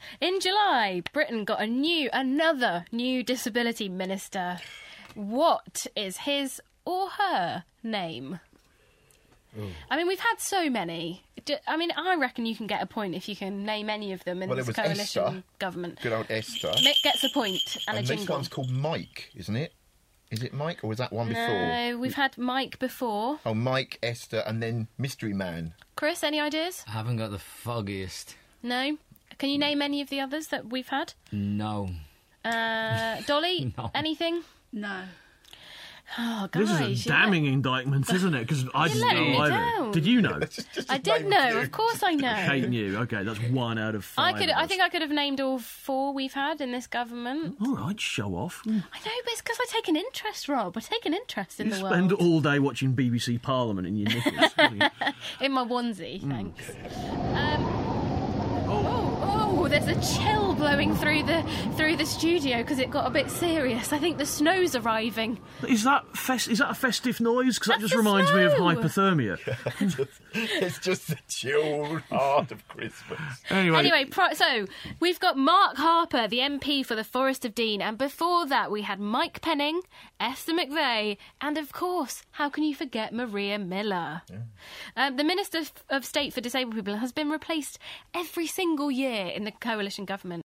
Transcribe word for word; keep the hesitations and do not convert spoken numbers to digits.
In July, Britain got a new, another new disability minister. What is his or her name? Ooh. I mean, we've had so many. I mean, I reckon you can get a point if you can name any of them in well, this coalition Esther. government. Good old Esther. Mick gets a point and, and a jingle. this one's called Mike, isn't it? Is it Mike, or was that one before? No, we've had Mike before. Oh, Mike, Esther, and then Mystery Man. Chris, any ideas? I haven't got the foggiest. No? Can you name any of the others that we've had? No. Uh, Dolly, No. anything? No. Oh, guys. This is a damning let... indictment, isn't it? Because I didn't letting know me either. down. Did you know? just, just I did know, of course I know. Kate knew. Okay, that's one out of I five. could. of I us. think I could have named all four we've had in this government. All right, show off. Mm. I know, but it's because I take an interest, Rob. I take an interest in You the spend world. all day watching B B C Parliament in your knickers. In my onesie, Mm. thanks. Um, oh, oh, there's a chill blowing through the through the studio because it got a bit serious. I think the snow's arriving. Is that fest- is that a festive noise? Because that That's just the reminds me of snow. hypothermia. It's just the chilled heart of Christmas. Anyway, Anyway, pro- so we've got Mark Harper, the M P for the Forest of Dean, and before that we had Mike Penning, Esther McVeigh, and of course, how can you forget Maria Miller? Yeah. Um, the Minister of State for Disabled People has been replaced every single year in the coalition government.